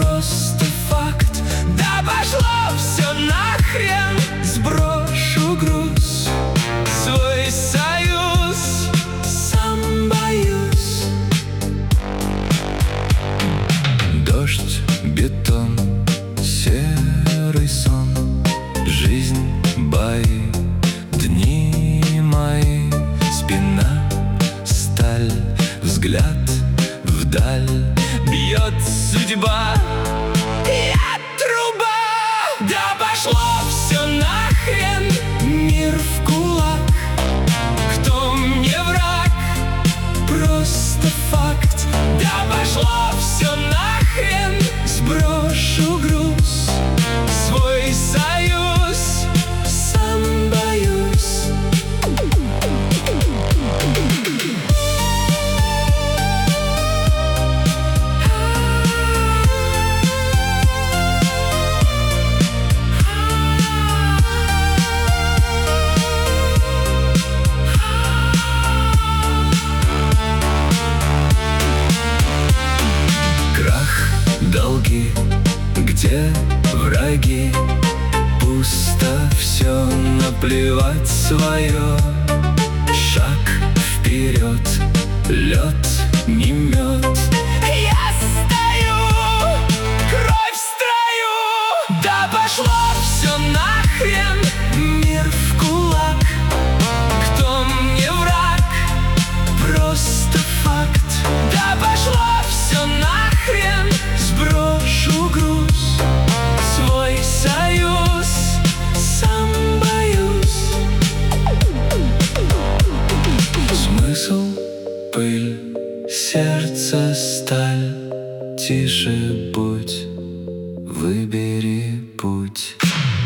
просто факт. Да пошло все нахрен, сброшу груз, свой союз, сам боюсь. Дождь, бетон, серый сон, жизнь, бои, дни мои, спина, сталь, взгляд вдаль, бьет судьба. Я труба, да пошло все нахрен, мир в кулак. Кто мне враг? Просто факт. Да пошло все нахрен, сброшу груз, свой союз, сам боюсь. Долги, где враги? Пусто все, наплевать свое. Шаг вперед, лед не мед. Я стою, кровь в строю. Да пошло все нахрен, мир в кулак. Кто мне враг? Просто факт. Да пошло все нахрен, сброшу груз, свой союз, сам боюсь. Смысл, пыль, сердце, сталь. Тише будь, выбери путь.